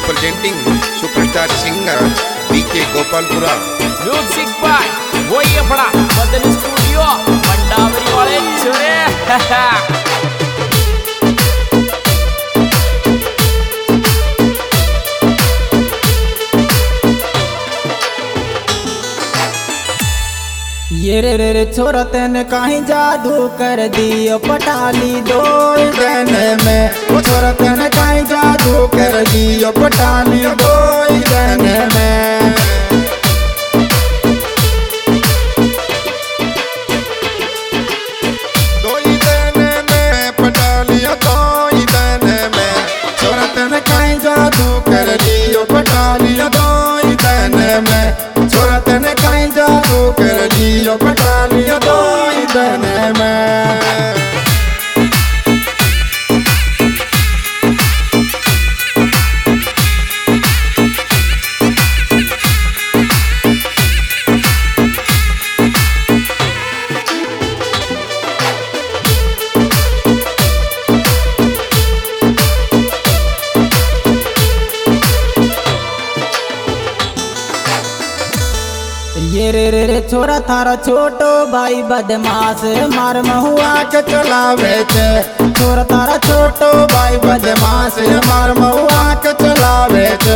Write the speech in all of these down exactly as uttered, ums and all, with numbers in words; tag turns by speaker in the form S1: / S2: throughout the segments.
S1: presenting superstar singer B K Gopalpura.
S2: Music by वही अपना बदल स्टूडियो मंडावरी वाले छोरे।
S3: ये रे रे रे छोरा तेने कहीं जादू कर दियो पटाली दो दिन में। वो छोरा तेने कहीं जादू कर दियो पटाली दो दिन में।
S1: दो ही दिन में पटालिया दो ही दिन में।
S3: छोरा तेने कहीं जादू कर दियो पटाली दो दिन में। छोरा तेने कहीं जादू कर दियो पटाली दो दिन में। ये रे रे रे छोरा थारा छोटो भाई बदमाश मार महुआ के चलावे छे। छोरा तारा छोटो भाई बदमाश मार महुआ के चलावे छे।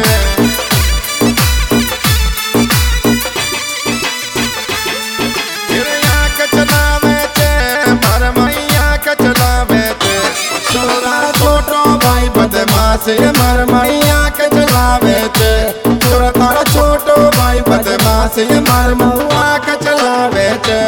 S3: छोरा छोटो भाई बदमाश मार मैया के चलावे छे। छोरा तारा छोटो भाई बदमाश मार महुआ के चलावे छे।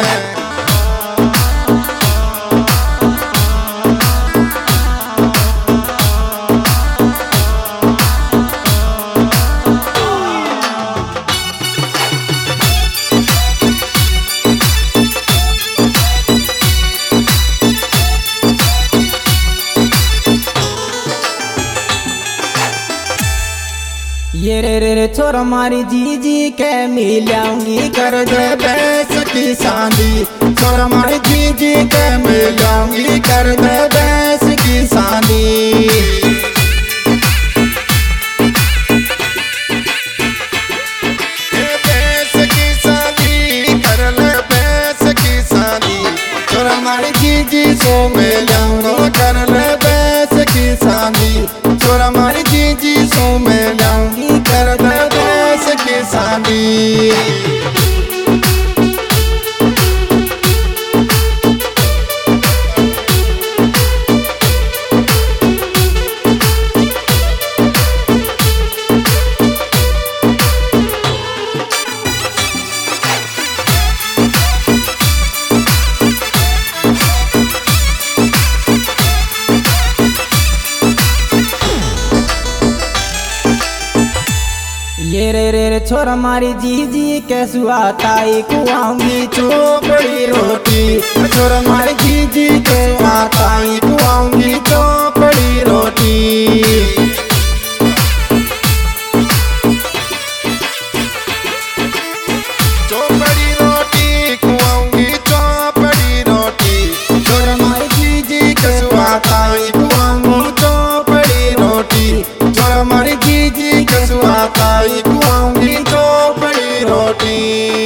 S3: ये रे रे रे छोरा मारी जीजी के मिलाऊंगी कर दे बेस की शादी। छोरा मारी जीजी के मिलाऊंगी कर दे बेस की शादी।
S1: बेस की शादी कर ले बेस की शादी।
S3: छोरा मारी जीजी सो मिलाऊंगी कर ले बेस की शादी। छोरा मारी जीजी सो मिलाऊंगी कर दे बेस की शादी। ये रे रे रे छोरा मारी जीजी के सुआताई कुआऊंगी चोपड़ी रोटी। छोरा मारी जीजी के सुआताई कुआऊंगी चोपड़ी रोटी।
S1: चौपड़ी रोटी खुआऊंगी चौपड़ी रोटी।
S3: छोरा मारी जीजी के सुआताई कुआऊंगी चोपड़ी रोटी। छोरा मारी जीजी के सुआताई कुआऊंगी चोपड़ी रोटी।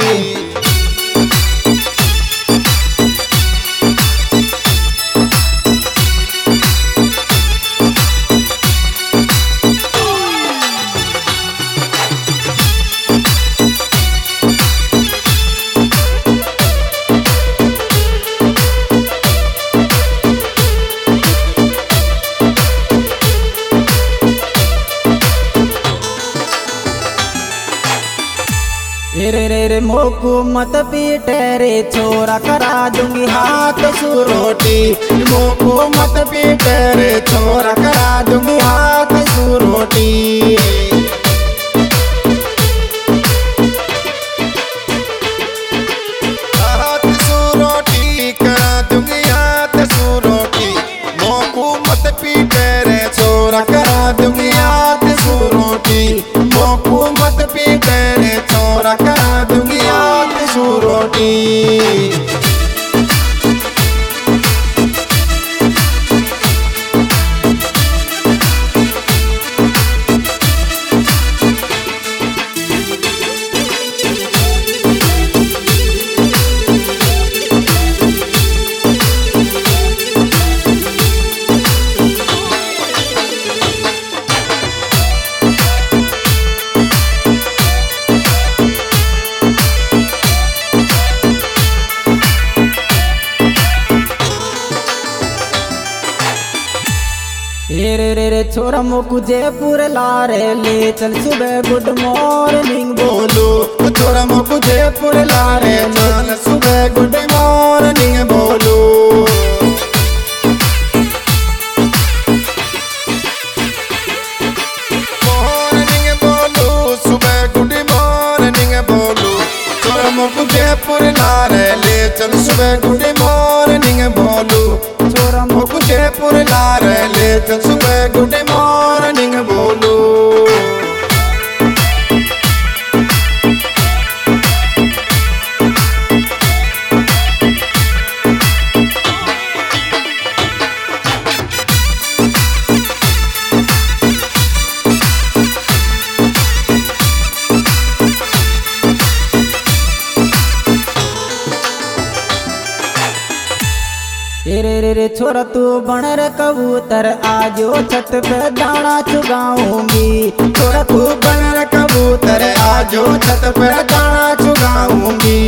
S3: रे रे रे मोको मत पीटे रे छोरा करा दूंगी हाथ सु रोटी। मोको मत पीटे रे छोरा करा दूंगी हाथ सु रोटी।
S1: हाथ सु रोटी करा दूंगी हाथ सु रोटी। मोको मत पीटे रे
S3: छोरा करा दूंगी हाथ सु रोटी। मोको मत पीटे रे छोरा करा दूंगी हाथ सु रोटी। रे छोरा मोकू जयपुर लारे ले चल सुबह गुड मॉर्निंग बोलो।
S1: छोरा मोकू जयपुर लारे चल सुबह गुड मॉर्निंग बोलो। मॉर्निंग बोलो सुबह गुड मॉर्निंग बोलो। छोरा मोकू जयपुर लारे ले चल सुबह गुड मॉर्निंग बोलो। छोरा मोकू जयपुर लारे ले चल सुबह गुड मॉर्निंग बोलो।
S3: रे रे रे छोरा तू बन रे कबूतर आजो छत पे दाना चुगाऊंगी।
S1: छोरा तू बन रे कबूतर आजो छत पे दाना चुगाऊंगी।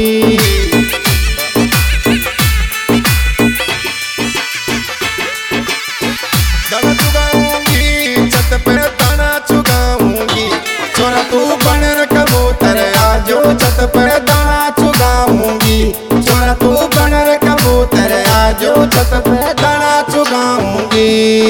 S1: दाना चुगाऊंगी छत पे दाना चुगाऊंगी। छोरा तू बन रे कबूतर आजो छत पे दाना चुगाऊंगी। छोरा तू बन रे कबूतर आजो छत पे दाना चुगाऊंगी।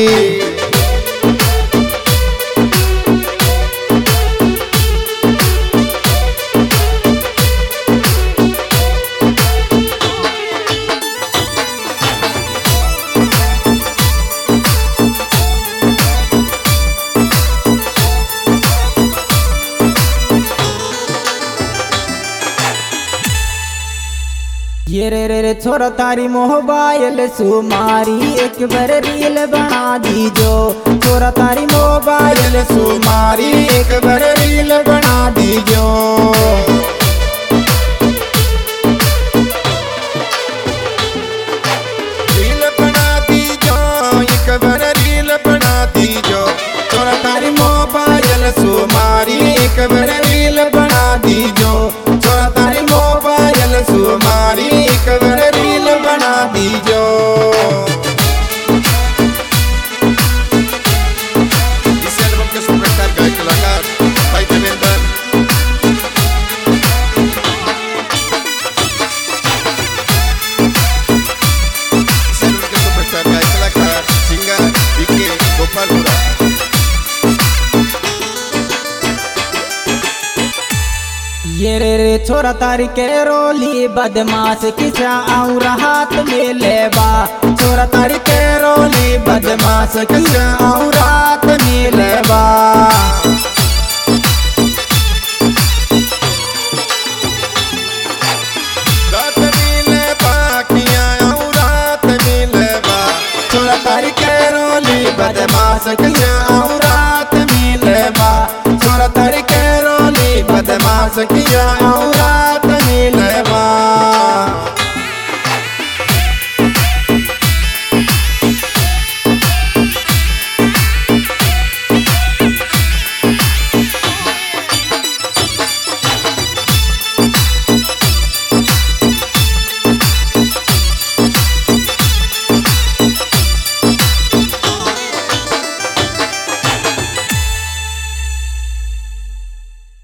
S3: ये रे रे रे छोरा तारी मोबाइल सुमारी एक बार रील बना दीजो। छोरा तारी मोबाइल
S1: सुमारी एक बार रील बना दीजो। रील बना दीजो एक बार रील बना दीजो। छोरा तारी मोबाइल सुमारी एक बार रील बना दीजो। छोरा तारी मोबाइल सुमारी एक बार रील बना दीजो। इस एल्बम के सुपरस्टार गायक कलाकार भाई देवेंद्र। इस एल्बम के सुपरस्टार गायक कलाकार सिंगर बीके गोपालपुरा।
S3: ये रे रे छोरा तारी के रोली बदमाश किसा और हाथ में लेबा।
S1: छोरा तारी के रोली बदमाश किसा और हाथ में लेबा। रात में लेबा किया और रात में लेबा। छोरा तारी के रोली बदमाश किसा और रात में लेबा। छोरा तारी के रोली बदमाश किया और